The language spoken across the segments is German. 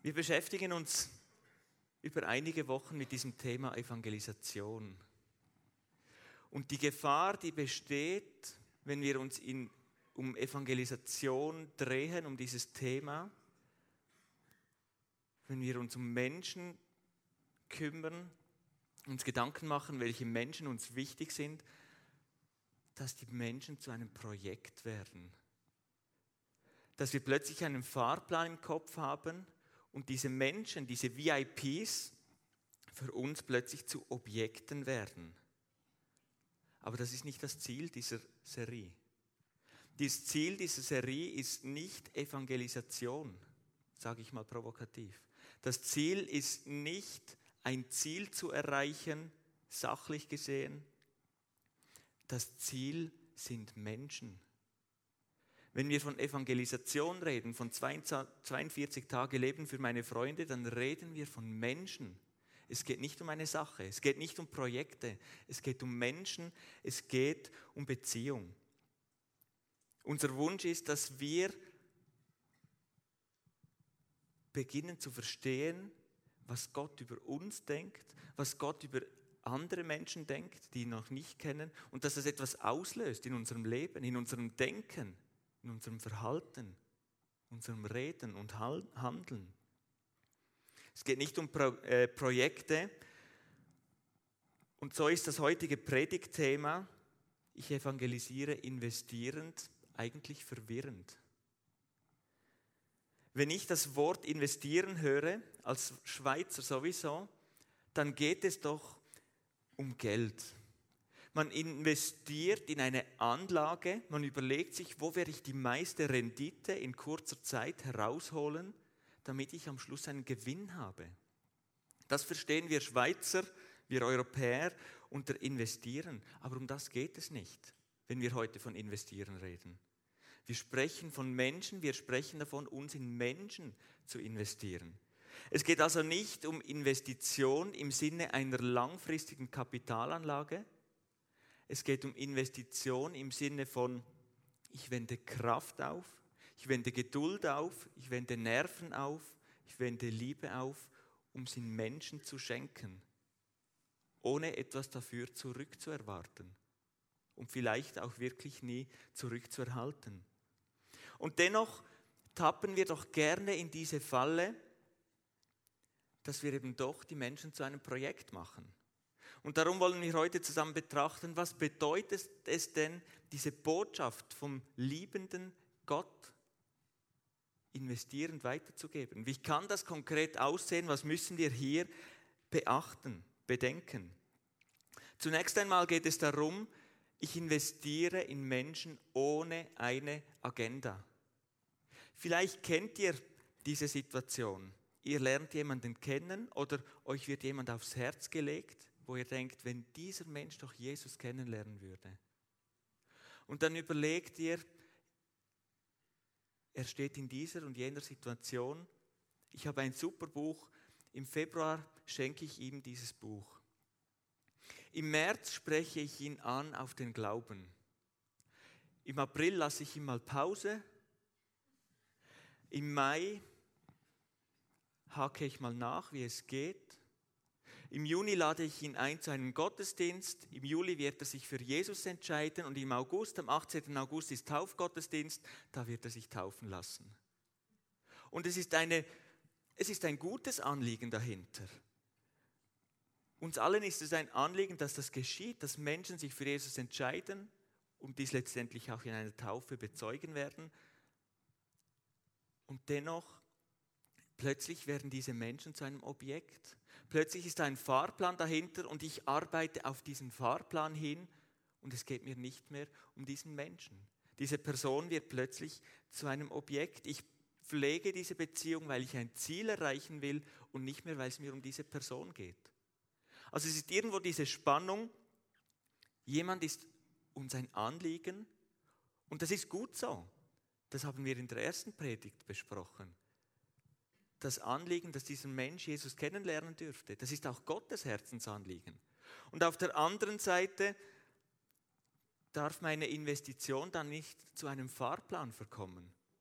Wir beschäftigen uns über einige Wochen mit diesem Thema Evangelisation. Und die Gefahr, die besteht, wenn wir uns um Evangelisation drehen, um dieses Thema, wenn wir uns um Menschen kümmern, uns Gedanken machen, welche Menschen uns wichtig sind, dass die Menschen zu einem Projekt werden. Dass wir plötzlich einen Fahrplan im Kopf haben und diese Menschen, diese VIPs, für uns plötzlich zu Objekten werden. Aber das ist nicht das Ziel dieser Serie. Das Ziel dieser Serie ist nicht Evangelisation, sage ich mal provokativ. Das Ziel ist nicht, ein Ziel zu erreichen, sachlich gesehen. Das Ziel sind Menschen. Wenn wir von Evangelisation reden, von 42 Tage Leben für meine Freunde, dann reden wir von Menschen. Es geht nicht um eine Sache, es geht nicht um Projekte, es geht um Menschen, es geht um Beziehung. Unser Wunsch ist, dass wir beginnen zu verstehen, was Gott über uns denkt, was Gott über andere Menschen denkt, die ihn noch nicht kennen, und dass es etwas auslöst in unserem Leben, in unserem Denken, in unserem Verhalten, unserem Reden und Handeln. Es geht nicht um Projekte. Und so ist das heutige Predigtthema, ich evangelisiere investierend, eigentlich verwirrend. Wenn ich das Wort investieren höre, als Schweizer sowieso, dann geht es doch um Geld. Man investiert in eine Anlage, man überlegt sich, wo werde ich die meiste Rendite in kurzer Zeit herausholen, damit ich am Schluss einen Gewinn habe. Das verstehen wir Schweizer, wir Europäer unter Investieren. Aber um das geht es nicht, wenn wir heute von Investieren reden. Wir sprechen von Menschen, wir sprechen davon, uns in Menschen zu investieren. Es geht also nicht um Investition im Sinne einer langfristigen Kapitalanlage. Es geht um Investition im Sinne von, ich wende Kraft auf, ich wende Geduld auf, ich wende Nerven auf, ich wende Liebe auf, um es in Menschen zu schenken, ohne etwas dafür zurückzuerwarten und vielleicht auch wirklich nie zurückzuerhalten. Und dennoch tappen wir doch gerne in diese Falle, dass wir eben doch die Menschen zu einem Projekt machen. Und darum wollen wir heute zusammen betrachten, was bedeutet es denn, diese Botschaft vom liebenden Gott investierend weiterzugeben? Wie kann das konkret aussehen? Was müssen wir hier beachten, bedenken? Zunächst einmal geht es darum, ich investiere in Menschen ohne eine Agenda. Vielleicht kennt ihr diese Situation. Ihr lernt jemanden kennen oder euch wird jemand aufs Herz gelegt, wo ihr denkt, wenn dieser Mensch doch Jesus kennenlernen würde. Und dann überlegt ihr, er steht in dieser und jener Situation. Ich habe ein super Buch. Im Februar schenke ich ihm dieses Buch. Im März spreche ich ihn an auf den Glauben. Im April lasse ich ihm mal Pause. Im Mai hake ich mal nach, wie es geht. Im Juni lade ich ihn ein zu einem Gottesdienst. Im Juli wird er sich für Jesus entscheiden und im August, am 18. August ist Taufgottesdienst, da wird er sich taufen lassen. Und es ist ein gutes Anliegen dahinter. Uns allen ist es ein Anliegen, dass das geschieht, dass Menschen sich für Jesus entscheiden und dies letztendlich auch in einer Taufe bezeugen werden. Und dennoch, plötzlich werden diese Menschen zu einem Objekt. Plötzlich ist ein Fahrplan dahinter und ich arbeite auf diesen Fahrplan hin und es geht mir nicht mehr um diesen Menschen. Diese Person wird plötzlich zu einem Objekt. Ich pflege diese Beziehung, weil ich ein Ziel erreichen will und nicht mehr, weil es mir um diese Person geht. Also es ist irgendwo diese Spannung, jemand ist uns ein Anliegen und das ist gut so. Das haben wir in der ersten Predigt besprochen. Das Anliegen, dass dieser Mensch Jesus kennenlernen dürfte, das ist auch Gottes Herzensanliegen. Und auf der anderen Seite darf meine Investition dann nicht zu einem Fahrplan verkommen.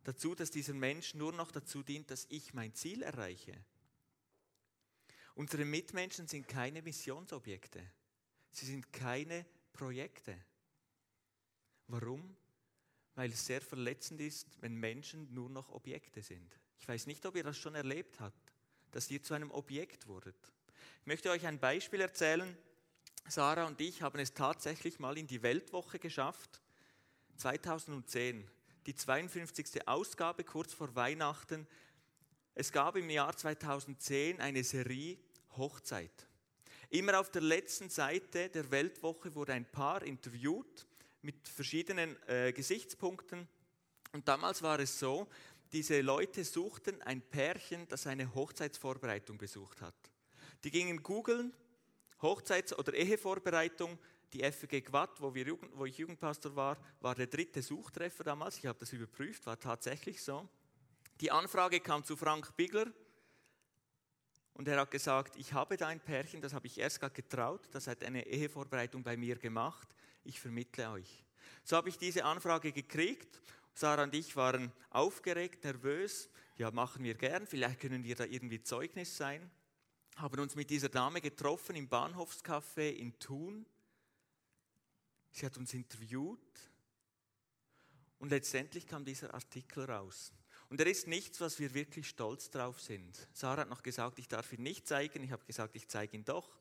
dazu, dass dieser Mensch nur noch dazu dient, dass ich mein Ziel erreiche. Unsere Mitmenschen sind keine Missionsobjekte. Sie sind keine Projekte. Warum? Weil es sehr verletzend ist, wenn Menschen nur noch Objekte sind. Ich weiß nicht, ob ihr das schon erlebt habt, dass ihr zu einem Objekt wurdet. Ich möchte euch ein Beispiel erzählen. Sarah und ich haben es tatsächlich mal in die Weltwoche geschafft, 2010, die 52. Ausgabe kurz vor Weihnachten. Es gab im Jahr 2010 eine Serie Hochzeit. Immer auf der letzten Seite der Weltwoche wurde ein Paar interviewt mit verschiedenen Gesichtspunkten. Und damals war es so, diese Leute suchten ein Pärchen, das eine Hochzeitsvorbereitung besucht hat. Die gingen googeln, Hochzeits- oder Ehevorbereitung, die FG Gwatt, wo ich Jugendpastor war der 3. Suchtreffer damals. Ich habe das überprüft, war tatsächlich so. Die Anfrage kam zu Frank Bigler und er hat gesagt, ich habe da ein Pärchen, das habe ich erst gerade getraut, das hat eine Ehevorbereitung bei mir gemacht, ich vermittle euch. So habe ich diese Anfrage gekriegt. Sarah und ich waren aufgeregt, nervös. Ja, machen wir gern, vielleicht können wir da irgendwie Zeugnis sein. Haben uns mit dieser Dame getroffen im Bahnhofscafé in Thun. Sie hat uns interviewt und letztendlich kam dieser Artikel raus. Und er ist nichts, was wir wirklich stolz drauf sind. Sarah hat noch gesagt, ich darf ihn nicht zeigen. Ich habe gesagt, ich zeige ihn doch.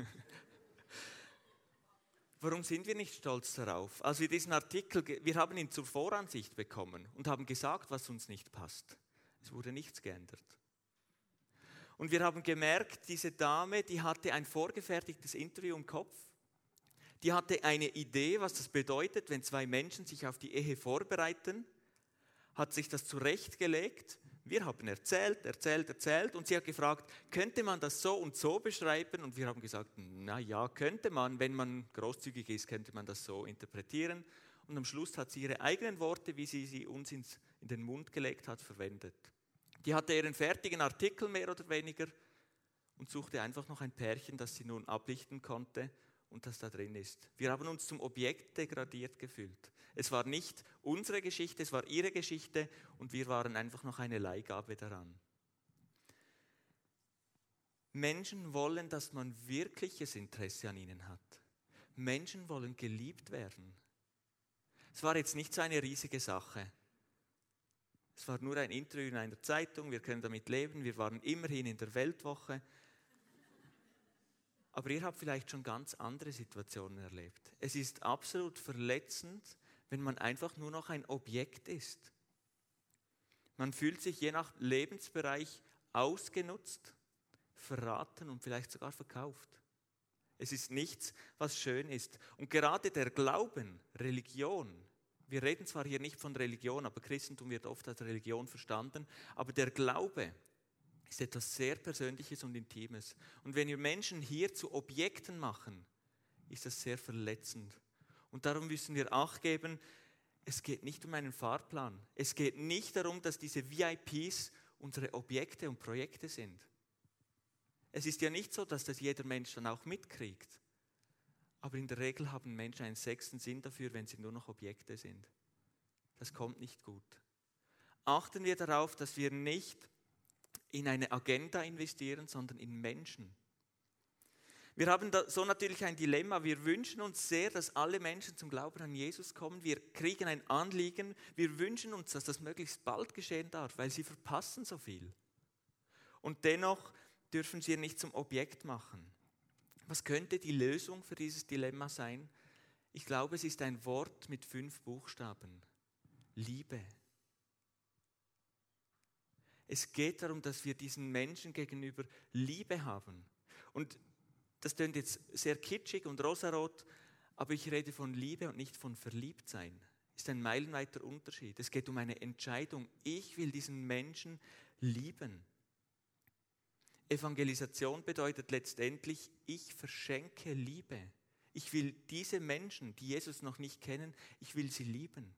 Warum sind wir nicht stolz darauf? Als wir diesen Artikel, wir haben ihn zur Voransicht bekommen und haben gesagt, was uns nicht passt. Es wurde nichts geändert. Und wir haben gemerkt, diese Dame, die hatte ein vorgefertigtes Interview im Kopf. Die hatte eine Idee, was das bedeutet, wenn zwei Menschen sich auf die Ehe vorbereiten. Hat sich das zurechtgelegt. Wir haben erzählt und sie hat gefragt, könnte man das so und so beschreiben? Und wir haben gesagt, na ja, könnte man, wenn man großzügig ist, könnte man das so interpretieren. Und am Schluss hat sie ihre eigenen Worte, wie sie uns in den Mund gelegt hat, verwendet. Die hatte ihren fertigen Artikel mehr oder weniger und suchte einfach noch ein Pärchen, das sie nun ablichten konnte und das da drin ist. Wir haben uns zum Objekt degradiert gefühlt. Es war nicht unsere Geschichte, es war ihre Geschichte und wir waren einfach noch eine Leihgabe daran. Menschen wollen, dass man wirkliches Interesse an ihnen hat. Menschen wollen geliebt werden. Es war jetzt nicht so eine riesige Sache. Es war nur ein Interview in einer Zeitung, wir können damit leben, wir waren immerhin in der Weltwoche. Aber ihr habt vielleicht schon ganz andere Situationen erlebt. Es ist absolut verletzend, wenn man einfach nur noch ein Objekt ist. Man fühlt sich je nach Lebensbereich ausgenutzt, verraten und vielleicht sogar verkauft. Es ist nichts, was schön ist. Und gerade der Glauben, Religion, wir reden zwar hier nicht von Religion, aber Christentum wird oft als Religion verstanden, aber der Glaube ist etwas sehr Persönliches und Intimes. Und wenn wir Menschen hier zu Objekten machen, ist das sehr verletzend. Und darum müssen wir Acht geben, es geht nicht um einen Fahrplan. Es geht nicht darum, dass diese VIPs unsere Objekte und Projekte sind. Es ist ja nicht so, dass das jeder Mensch dann auch mitkriegt. Aber in der Regel haben Menschen einen 6. Sinn dafür, wenn sie nur noch Objekte sind. Das kommt nicht gut. Achten wir darauf, dass wir nicht in eine Agenda investieren, sondern in Menschen. Wir haben da so natürlich ein Dilemma. Wir wünschen uns sehr, dass alle Menschen zum Glauben an Jesus kommen. Wir kriegen ein Anliegen. Wir wünschen uns, dass das möglichst bald geschehen darf, weil sie verpassen so viel. Und dennoch dürfen sie nicht zum Objekt machen. Was könnte die Lösung für dieses Dilemma sein? Ich glaube, es ist ein Wort mit 5 Buchstaben. Liebe. Es geht darum, dass wir diesen Menschen gegenüber Liebe haben. Und das klingt jetzt sehr kitschig und rosarot, aber ich rede von Liebe und nicht von Verliebtsein. Das ist ein meilenweiter Unterschied. Es geht um eine Entscheidung. Ich will diesen Menschen lieben. Evangelisation bedeutet letztendlich, ich verschenke Liebe. Ich will diese Menschen, die Jesus noch nicht kennen, ich will sie lieben.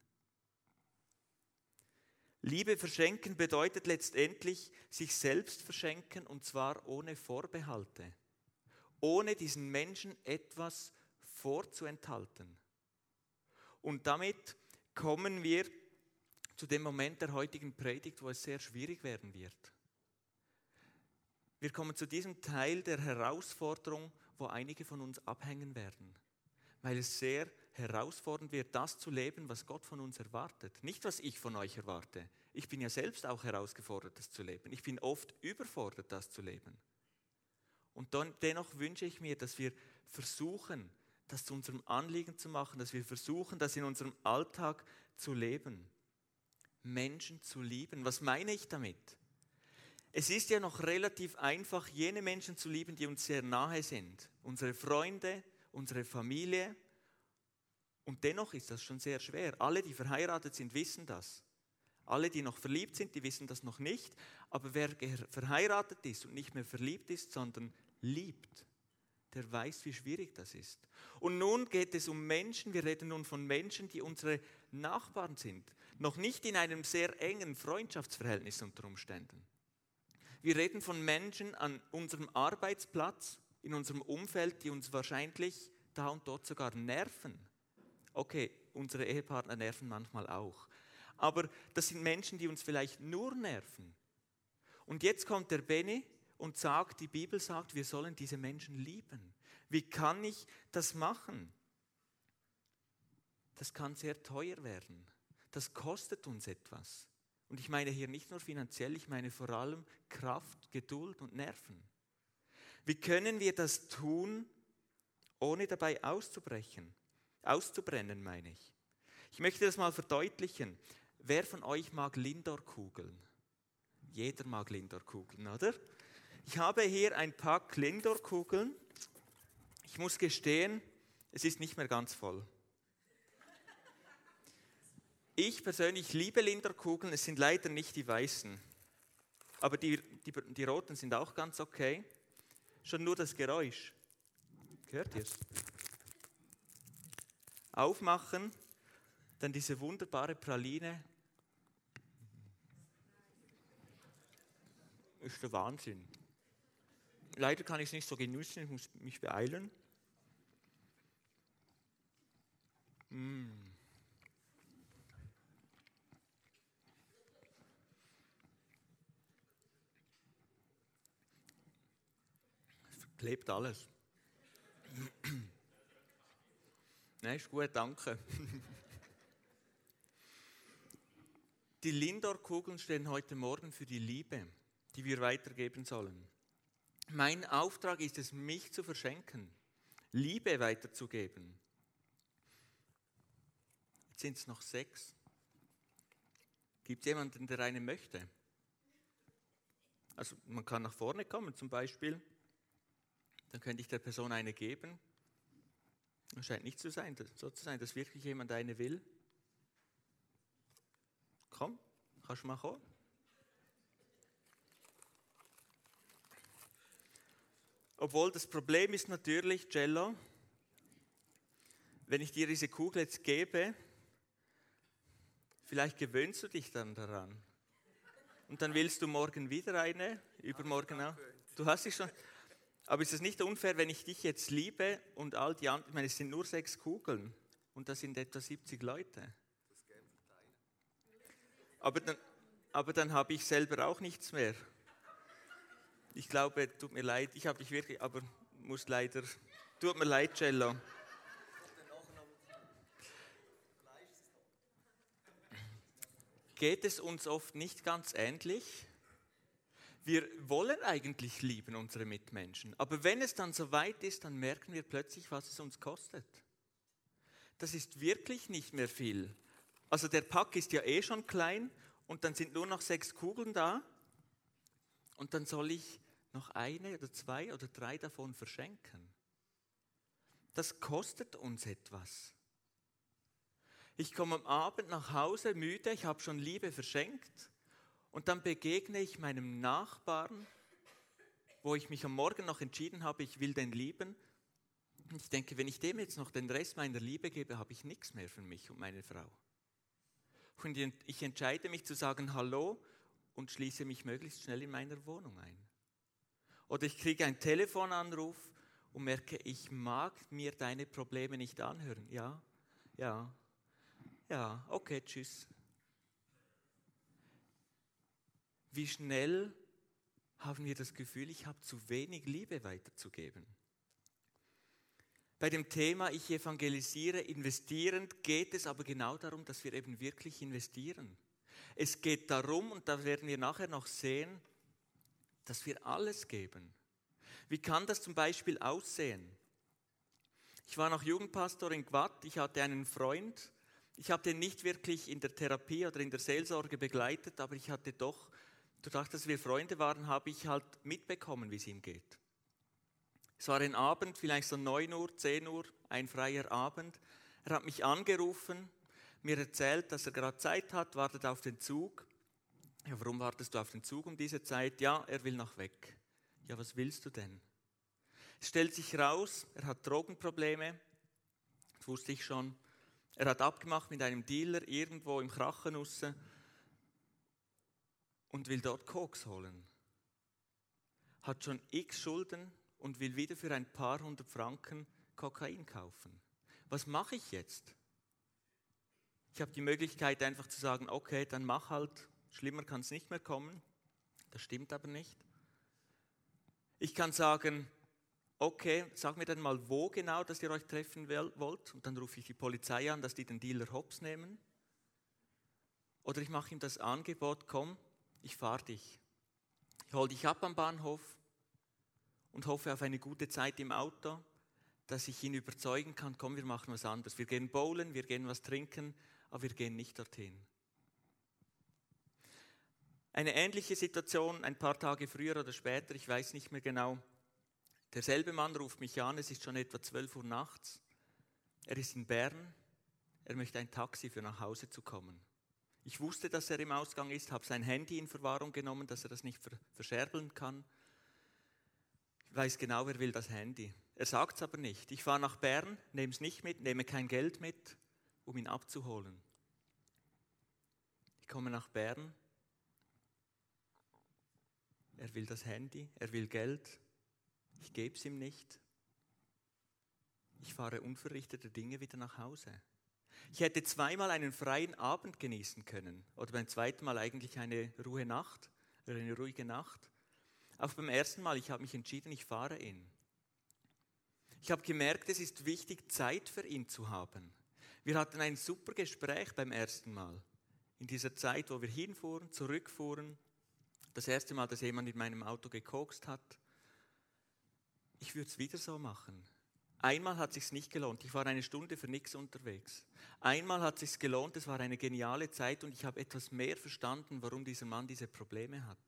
Liebe verschenken bedeutet letztendlich, sich selbst verschenken und zwar ohne Vorbehalte. Ohne diesen Menschen etwas vorzuenthalten. Und damit kommen wir zu dem Moment der heutigen Predigt, wo es sehr schwierig werden wird. Wir kommen zu diesem Teil der Herausforderung, wo einige von uns abhängen werden, weil es sehr herausfordernd wird, das zu leben, was Gott von uns erwartet. Nicht, was ich von euch erwarte. Ich bin ja selbst auch herausgefordert, das zu leben. Ich bin oft überfordert, das zu leben. Und dennoch wünsche ich mir, dass wir versuchen, das zu unserem Anliegen zu machen, dass wir versuchen, das in unserem Alltag zu leben. Menschen zu lieben. Was meine ich damit? Es ist ja noch relativ einfach, jene Menschen zu lieben, die uns sehr nahe sind. Unsere Freunde, unsere Familie. Und dennoch ist das schon sehr schwer. Alle, die verheiratet sind, wissen das. Alle, die noch verliebt sind, die wissen das noch nicht. Aber wer verheiratet ist und nicht mehr verliebt ist, sondern liebt, der weiß, wie schwierig das ist. Und nun geht es um Menschen, wir reden nun von Menschen, die unsere Nachbarn sind. Noch nicht in einem sehr engen Freundschaftsverhältnis unter Umständen. Wir reden von Menschen an unserem Arbeitsplatz, in unserem Umfeld, die uns wahrscheinlich da und dort sogar nerven. Okay, unsere Ehepartner nerven manchmal auch. Aber das sind Menschen, die uns vielleicht nur nerven. Und jetzt kommt der Benny und sagt, die Bibel sagt, wir sollen diese Menschen lieben. Wie kann ich das machen? Das kann sehr teuer werden. Das kostet uns etwas. Und ich meine hier nicht nur finanziell, ich meine vor allem Kraft, Geduld und Nerven. Wie können wir das tun, ohne dabei auszubrechen? Auszubrennen, meine ich. Ich möchte das mal verdeutlichen. Wer von euch mag Lindor-Kugeln? Jeder mag Lindor-Kugeln, oder? Ich habe hier ein Pack Lindor-Kugeln. Ich muss gestehen, es ist nicht mehr ganz voll. Ich persönlich liebe Lindor-Kugeln, es sind leider nicht die weißen. Aber die roten sind auch ganz okay. Schon nur das Geräusch. Hört ihr es? Aufmachen, dann diese wunderbare Praline. Ist der Wahnsinn. Leider kann ich es nicht so genießen, ich muss mich beeilen. Es klebt alles. Nein, ist gut, danke. Die Lindor-Kugeln stehen heute Morgen für die Liebe, die wir weitergeben sollen. Mein Auftrag ist es, mich zu verschenken, Liebe weiterzugeben. Jetzt sind es noch 6. Gibt es jemanden, der eine möchte? Also man kann nach vorne kommen zum Beispiel. Dann könnte ich der Person eine geben. Es scheint nicht so zu sein, dass wirklich jemand eine will. Komm, kannst du mal kommen? Obwohl das Problem ist natürlich, Cello, wenn ich dir diese Kugel jetzt gebe, vielleicht gewöhnst du dich dann daran. Und dann willst du morgen wieder eine, übermorgen auch. Du hast dich schon... Aber ist es nicht unfair, wenn ich dich jetzt liebe und all die anderen, ich meine, es sind nur 6 Kugeln und das sind etwa 70 Leute. Aber dann habe ich selber auch nichts mehr. Ich glaube, tut mir leid, ich habe dich wirklich, aber muss leider, tut mir leid, Cello. Geht es uns oft nicht ganz ähnlich? Wir wollen eigentlich lieben, unsere Mitmenschen. Aber wenn es dann so weit ist, dann merken wir plötzlich, was es uns kostet. Das ist wirklich nicht mehr viel. Also der Pack ist ja eh schon klein und dann sind nur noch 6 Kugeln da. Und dann soll ich noch 1 oder 2 oder 3 davon verschenken. Das kostet uns etwas. Ich komme am Abend nach Hause müde, ich habe schon Liebe verschenkt. Und dann begegne ich meinem Nachbarn, wo ich mich am Morgen noch entschieden habe, ich will den lieben. Und ich denke, wenn ich dem jetzt noch den Rest meiner Liebe gebe, habe ich nichts mehr für mich und meine Frau. Und ich entscheide mich zu sagen Hallo und schließe mich möglichst schnell in meiner Wohnung ein. Oder ich kriege einen Telefonanruf und merke, ich mag mir deine Probleme nicht anhören. Ja, okay, tschüss. wie schnell haben wir das Gefühl, ich habe zu wenig Liebe weiterzugeben. Bei dem Thema Ich evangelisiere investierend geht es aber genau darum, dass wir eben wirklich investieren. Es geht darum, und da werden wir nachher noch sehen, dass wir alles geben. Wie kann das zum Beispiel aussehen? Ich war noch Jugendpastor in Gwatt, ich hatte einen Freund, ich habe den nicht wirklich in der Therapie oder in der Seelsorge begleitet, aber ich hatte doch, dadurch, dass wir Freunde waren, habe ich halt mitbekommen, wie es ihm geht. Es war ein Abend, vielleicht so 9 Uhr, 10 Uhr, ein freier Abend. Er hat mich angerufen, mir erzählt, dass er gerade Zeit hat, wartet auf den Zug. Ja, warum wartest du auf den Zug um diese Zeit? Ja, er will noch weg. Ja, was willst du denn? Es stellt sich raus, er hat Drogenprobleme, das wusste ich schon. Er hat abgemacht mit einem Dealer irgendwo im Krachenusse und will dort Koks holen. Hat schon x Schulden und will wieder für ein paar 100 Franken Kokain kaufen. Was mache ich jetzt? Ich habe die Möglichkeit einfach zu sagen, okay, dann mach halt, schlimmer kann es nicht mehr kommen. Das stimmt aber nicht. Ich kann sagen, okay, sag mir dann mal, wo genau, dass ihr euch treffen wollt. Und dann rufe ich die Polizei an, dass die den Dealer hops nehmen. Oder ich mache ihm das Angebot, komm, ich fahre dich. Ich hole dich ab am Bahnhof und hoffe auf eine gute Zeit im Auto, dass ich ihn überzeugen kann, komm, wir machen was anderes. Wir gehen bowlen, wir gehen was trinken, aber wir gehen nicht dorthin. Eine ähnliche Situation, ein paar Tage früher oder später, ich weiß nicht mehr genau. Derselbe Mann ruft mich an, es ist schon etwa 12 Uhr nachts. Er ist in Bern, er möchte ein Taxi für nach Hause zu kommen. Ich wusste, dass er im Ausgang ist, habe sein Handy in Verwahrung genommen, dass er das nicht verscherbeln kann. Ich weiß genau, wer will das Handy. Er sagt es aber nicht. Ich fahre nach Bern, nehme es nicht mit, nehme kein Geld mit, um ihn abzuholen. Ich komme nach Bern. Er will das Handy, er will Geld. Ich gebe es ihm nicht. Ich fahre unverrichtete Dinge wieder nach Hause. Ich hätte zweimal einen freien Abend genießen können. Oder beim zweiten Mal eigentlich eine ruhige Nacht. Auch beim ersten Mal, ich habe mich entschieden, ich fahre ihn. Ich habe gemerkt, es ist wichtig, Zeit für ihn zu haben. Wir hatten ein super Gespräch beim ersten Mal. In dieser Zeit, wo wir hinfuhren, zurückfuhren. Das erste Mal, dass jemand in meinem Auto gekokst hat. Ich würde es wieder so machen. Einmal hat es sich nicht gelohnt. Ich war eine Stunde für nichts unterwegs. Einmal hat es sich gelohnt, es war eine geniale Zeit und ich habe etwas mehr verstanden, warum dieser Mann diese Probleme hat.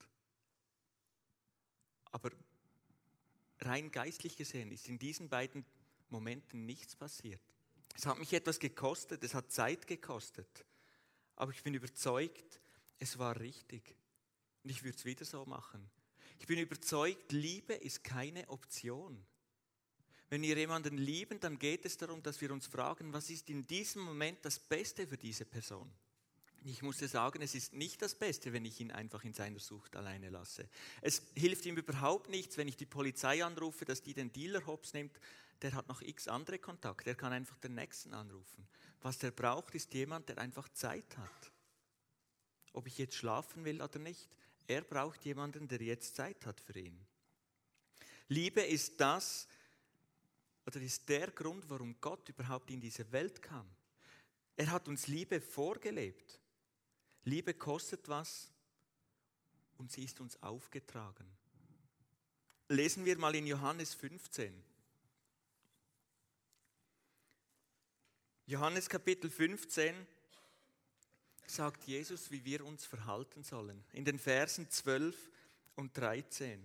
Aber rein geistlich gesehen ist in diesen beiden Momenten nichts passiert. Es hat mich etwas gekostet, es hat Zeit gekostet. Aber ich bin überzeugt, es war richtig. Und ich würde es wieder so machen. Ich bin überzeugt, Liebe ist keine Option. Wenn wir jemanden lieben, dann geht es darum, dass wir uns fragen, was ist in diesem Moment das Beste für diese Person? Ich muss dir sagen, es ist nicht das Beste, wenn ich ihn einfach in seiner Sucht alleine lasse. Es hilft ihm überhaupt nichts, wenn ich die Polizei anrufe, dass die den Dealer hops nimmt. Der hat noch x andere Kontakte, der kann einfach den Nächsten anrufen. Was der braucht, ist jemand, der einfach Zeit hat. Ob ich jetzt schlafen will oder nicht, er braucht jemanden, der jetzt Zeit hat für ihn. Liebe ist das, oder ist der Grund, warum Gott überhaupt in diese Welt kam. Er hat uns Liebe vorgelebt. Liebe kostet was und sie ist uns aufgetragen. Lesen wir mal in Johannes 15. Johannes Kapitel 15 sagt Jesus, wie wir uns verhalten sollen. In den Versen 12 und 13.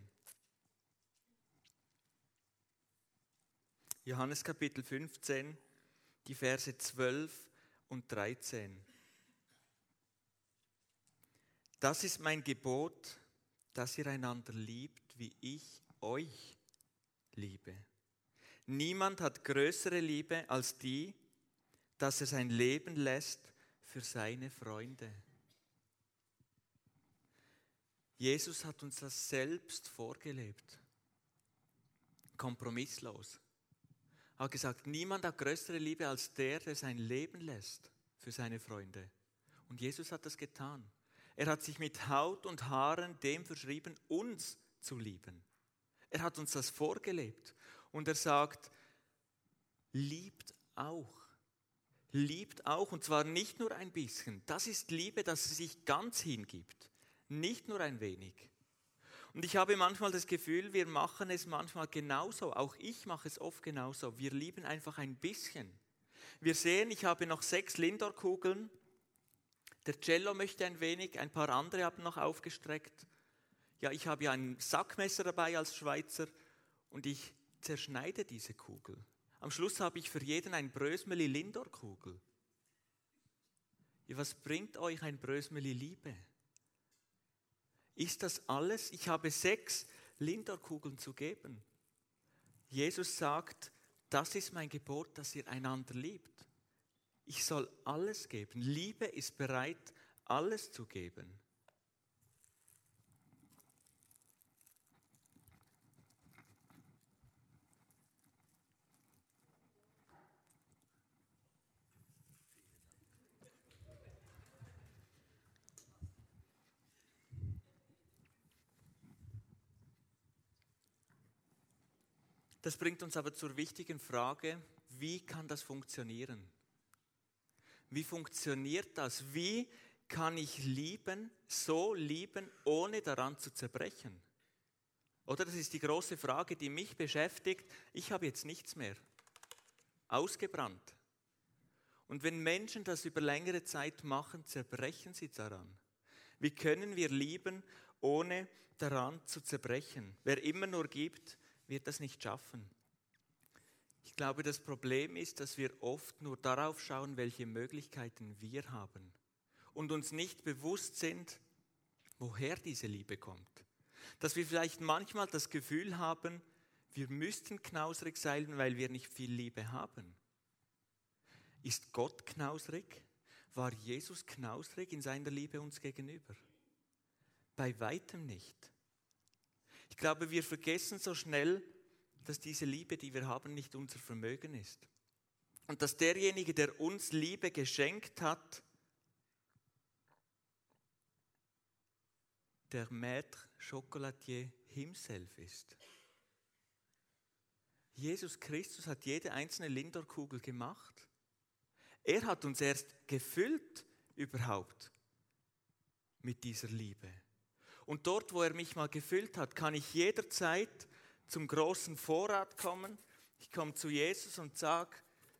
Johannes Kapitel 15, die Verse 12 und 13. Das ist mein Gebot, dass ihr einander liebt, wie ich euch liebe. Niemand hat größere Liebe als die, dass er sein Leben lässt für seine Freunde. Jesus hat uns das selbst vorgelebt. Kompromisslos. Er hat gesagt, niemand hat größere Liebe als der sein Leben lässt für seine Freunde. Und Jesus hat das getan. Er hat sich mit Haut und Haaren dem verschrieben, uns zu lieben. Er hat uns das vorgelebt. Und er sagt, liebt auch. Liebt auch, und zwar nicht nur ein bisschen. Das ist Liebe, dass sie sich ganz hingibt. Nicht nur ein wenig. Und ich habe manchmal das Gefühl, wir machen es manchmal genauso. Auch ich mache es oft genauso. Wir lieben einfach ein bisschen. Wir sehen, ich habe noch 6 Lindor-Kugeln. Der Cello möchte ein wenig, ein paar andere haben noch aufgestreckt. Ja, ich habe ja ein Sackmesser dabei als Schweizer und ich zerschneide diese Kugel. Am Schluss habe ich für jeden ein Brösmeli Lindor-Kugel. Ja, was bringt euch ein Brösmeli Liebe? Ist das alles? Ich habe 6 Lindor-Kugeln zu geben. Jesus sagt, das ist mein Gebot, dass ihr einander liebt. Ich soll alles geben. Liebe ist bereit, alles zu geben. Das bringt uns aber zur wichtigen Frage, wie kann das funktionieren? Wie funktioniert das? Wie kann ich lieben, so lieben, ohne daran zu zerbrechen? Oder das ist die große Frage, die mich beschäftigt. Ich habe jetzt nichts mehr. Ausgebrannt. Und wenn Menschen das über längere Zeit machen, zerbrechen sie daran. Wie können wir lieben, ohne daran zu zerbrechen? Wer immer nur gibt, wird das nicht schaffen. Ich glaube, das Problem ist, dass wir oft nur darauf schauen, welche Möglichkeiten wir haben und uns nicht bewusst sind, woher diese Liebe kommt. Dass wir vielleicht manchmal das Gefühl haben, wir müssten knausrig sein, weil wir nicht viel Liebe haben. Ist Gott knausrig? War Jesus knausrig in seiner Liebe uns gegenüber? Bei weitem nicht. Ich glaube, wir vergessen so schnell, dass diese Liebe, die wir haben, nicht unser Vermögen ist. Und dass derjenige, der uns Liebe geschenkt hat, der Maître Chocolatier himself ist. Jesus Christus hat jede einzelne Lindor-Kugel gemacht. Er hat uns erst gefüllt überhaupt mit dieser Liebe. Und dort, wo er mich mal gefüllt hat, kann ich jederzeit zum großen Vorrat kommen. Ich komme zu Jesus und sage,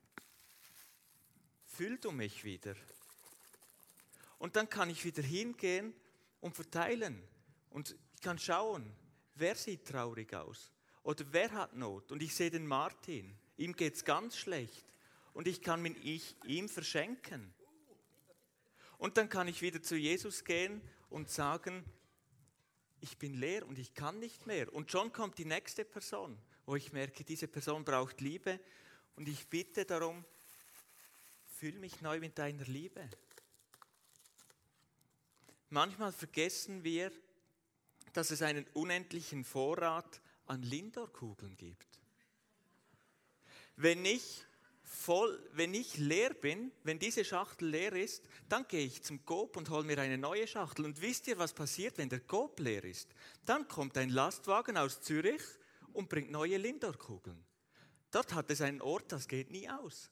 füll du mich wieder. Und dann kann ich wieder hingehen und verteilen. Und ich kann schauen, wer sieht traurig aus oder wer hat Not. Und ich sehe den Martin, ihm geht es ganz schlecht. Und ich kann ihm verschenken. Und dann kann ich wieder zu Jesus gehen und sagen, ich bin leer und ich kann nicht mehr. Und schon kommt die nächste Person, wo ich merke, diese Person braucht Liebe. Und ich bitte darum, füll mich neu mit deiner Liebe. Manchmal vergessen wir, dass es einen unendlichen Vorrat an Lindor-Kugeln gibt. Wenn ich leer bin, wenn diese Schachtel leer ist, dann gehe ich zum Coop und hole mir eine neue Schachtel. Und wisst ihr, was passiert, wenn der Coop leer ist? Dann kommt ein Lastwagen aus Zürich und bringt neue Lindor-Kugeln. Dort hat es einen Ort, das geht nie aus.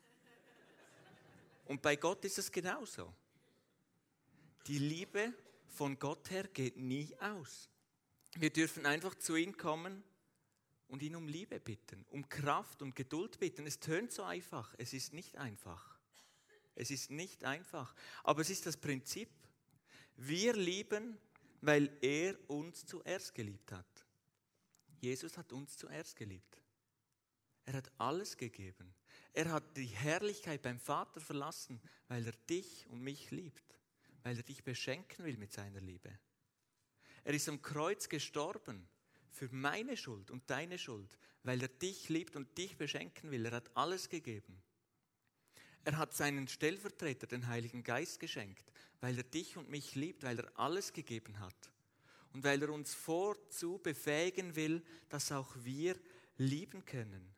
Und bei Gott ist es genauso. Die Liebe von Gott her geht nie aus. Wir dürfen einfach zu ihm kommen und ihn um Liebe bitten, um Kraft und Geduld bitten. Es tönt so einfach, es ist nicht einfach. Es ist nicht einfach, aber es ist das Prinzip. Wir lieben, weil er uns zuerst geliebt hat. Jesus hat uns zuerst geliebt. Er hat alles gegeben. Er hat die Herrlichkeit beim Vater verlassen, weil er dich und mich liebt, weil er dich beschenken will mit seiner Liebe. Er ist am Kreuz gestorben für meine Schuld und deine Schuld, weil er dich liebt und dich beschenken will. Er hat alles gegeben. Er hat seinen Stellvertreter, den Heiligen Geist, geschenkt, weil er dich und mich liebt, weil er alles gegeben hat. Und weil er uns vorzu befähigen will, dass auch wir lieben können.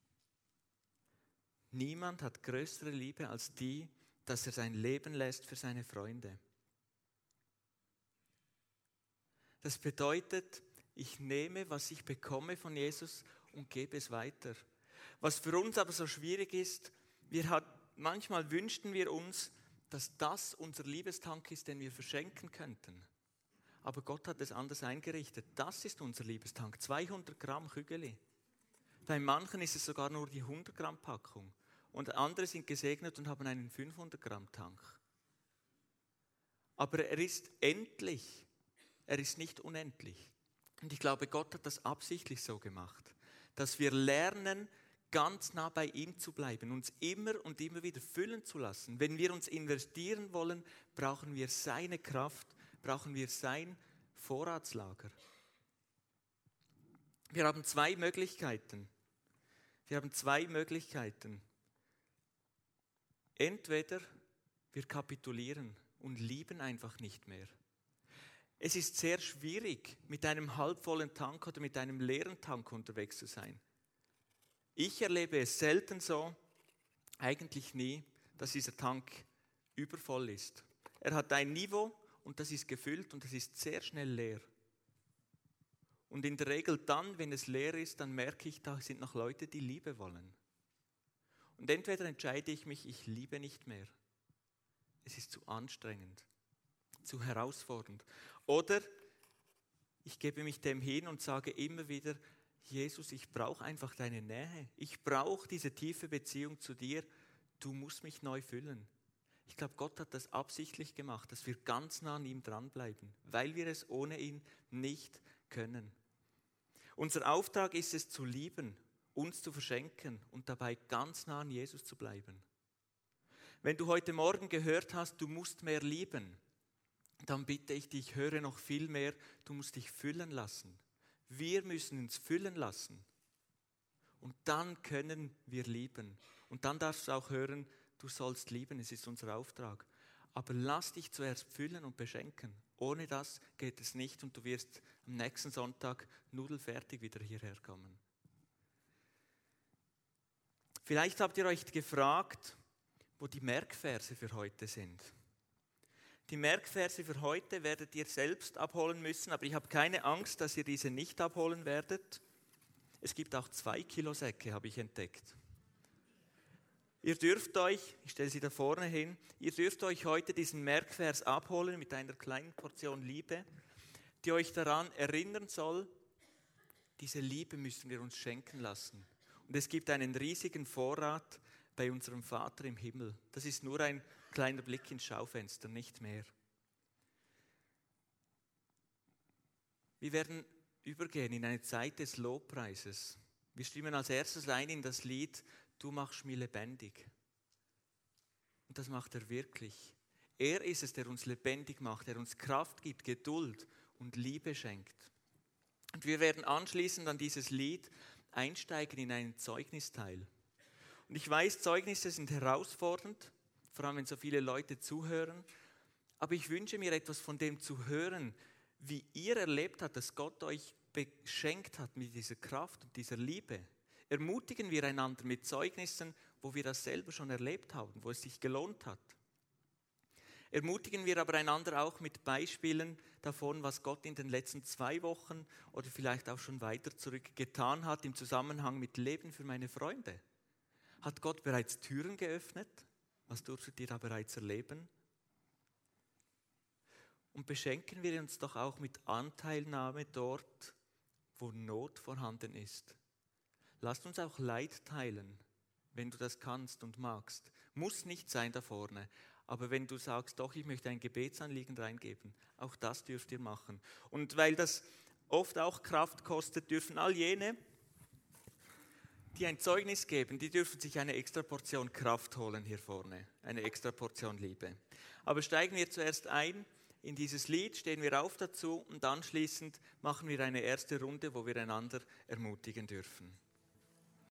Niemand hat größere Liebe als die, dass er sein Leben lässt für seine Freunde. Das bedeutet, ich nehme, was ich bekomme von Jesus und gebe es weiter. Was für uns aber so schwierig ist, manchmal wünschten wir uns, dass das unser Liebestank ist, den wir verschenken könnten. Aber Gott hat es anders eingerichtet. Das ist unser Liebestank, 200 Gramm Kügeli. Bei manchen ist es sogar nur die 100 Gramm Packung. Und andere sind gesegnet und haben einen 500 Gramm Tank. Aber er ist endlich. Er ist nicht unendlich. Und ich glaube, Gott hat das absichtlich so gemacht, dass wir lernen, ganz nah bei ihm zu bleiben, uns immer und immer wieder füllen zu lassen. Wenn wir uns investieren wollen, brauchen wir seine Kraft, brauchen wir sein Vorratslager. Wir haben zwei Möglichkeiten. Entweder wir kapitulieren und lieben einfach nicht mehr. Es ist sehr schwierig, mit einem halbvollen Tank oder mit einem leeren Tank unterwegs zu sein. Ich erlebe es selten so, eigentlich nie, dass dieser Tank übervoll ist. Er hat ein Niveau und das ist gefüllt und es ist sehr schnell leer. Und in der Regel dann, wenn es leer ist, dann merke ich, da sind noch Leute, die Liebe wollen. Und entweder entscheide ich mich, ich liebe nicht mehr. Es ist zu anstrengend, zu herausfordernd. Oder ich gebe mich dem hin und sage immer wieder, Jesus, ich brauche einfach deine Nähe. Ich brauche diese tiefe Beziehung zu dir. Du musst mich neu füllen. Ich glaube, Gott hat das absichtlich gemacht, dass wir ganz nah an ihm dranbleiben, weil wir es ohne ihn nicht können. Unser Auftrag ist es zu lieben, uns zu verschenken und dabei ganz nah an Jesus zu bleiben. Wenn du heute Morgen gehört hast, du musst mehr lieben, dann bitte ich dich, höre noch viel mehr, du musst dich füllen lassen. Wir müssen uns füllen lassen und dann können wir lieben. Und dann darfst du auch hören, du sollst lieben, es ist unser Auftrag. Aber lass dich zuerst füllen und beschenken. Ohne das geht es nicht und du wirst am nächsten Sonntag nudelfertig wieder hierher kommen. Vielleicht habt ihr euch gefragt, wo die Merkverse für heute sind. Die Merkverse für heute werdet ihr selbst abholen müssen, aber ich habe keine Angst, dass ihr diese nicht abholen werdet. Es gibt auch 2 Kilo Säcke, habe ich entdeckt. Ihr dürft euch, ich stelle sie da vorne hin, ihr dürft euch heute diesen Merkvers abholen mit einer kleinen Portion Liebe, die euch daran erinnern soll, diese Liebe müssen wir uns schenken lassen. Und es gibt einen riesigen Vorrat bei unserem Vater im Himmel. Das ist nur ein kleiner Blick ins Schaufenster, nicht mehr. Wir werden übergehen in eine Zeit des Lobpreises. Wir stimmen als erstes ein in das Lied Du machst mich lebendig. Und das macht er wirklich. Er ist es, der uns lebendig macht, der uns Kraft gibt, Geduld und Liebe schenkt. Und wir werden anschließend an dieses Lied einsteigen in einen Zeugnisteil. Und ich weiß, Zeugnisse sind herausfordernd, vor allem wenn so viele Leute zuhören. Aber ich wünsche mir etwas von dem zu hören, wie ihr erlebt habt, dass Gott euch beschenkt hat mit dieser Kraft und dieser Liebe. Ermutigen wir einander mit Zeugnissen, wo wir das selber schon erlebt haben, wo es sich gelohnt hat. Ermutigen wir aber einander auch mit Beispielen davon, was Gott in den letzten 2 Wochen oder vielleicht auch schon weiter zurück getan hat im Zusammenhang mit Leben für meine Freunde. Hat Gott bereits Türen geöffnet? Was durftet ihr da bereits erleben? Und beschenken wir uns doch auch mit Anteilnahme dort, wo Not vorhanden ist. Lasst uns auch Leid teilen, wenn du das kannst und magst. Muss nicht sein da vorne, aber wenn du sagst, doch, ich möchte ein Gebetsanliegen reingeben, auch das dürft ihr machen. Und weil das oft auch Kraft kostet, dürfen all jene, die ein Zeugnis geben, die dürfen sich eine extra Portion Kraft holen hier vorne, eine extra Portion Liebe. Aber steigen wir zuerst ein in dieses Lied, stehen wir auf dazu und anschließend machen wir eine erste Runde, wo wir einander ermutigen dürfen.